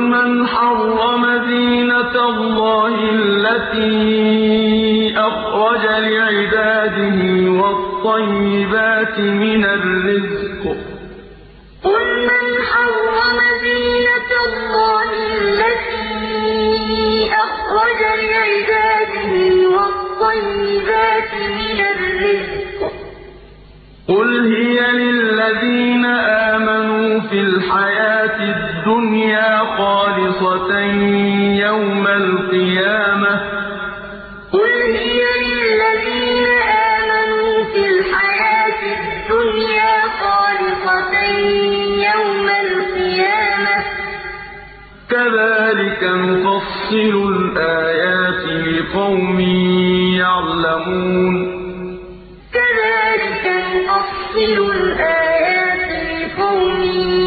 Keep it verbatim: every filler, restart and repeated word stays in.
من حرم زينة الله التي أخرج لعباده والطيبات من الرزق قل من حرم زينة الله التي أخرج لعباده والطيبات من الرزق قل هي للذين آمنوا في الحياة الدنيا خالصة يوم القيامة قل هي للذين آمنوا في الحياة الدنيا خالصة يوم القيامة كذلك نفصل الآيات لقوم يعلمون كذلك نفصل الآيات لقوم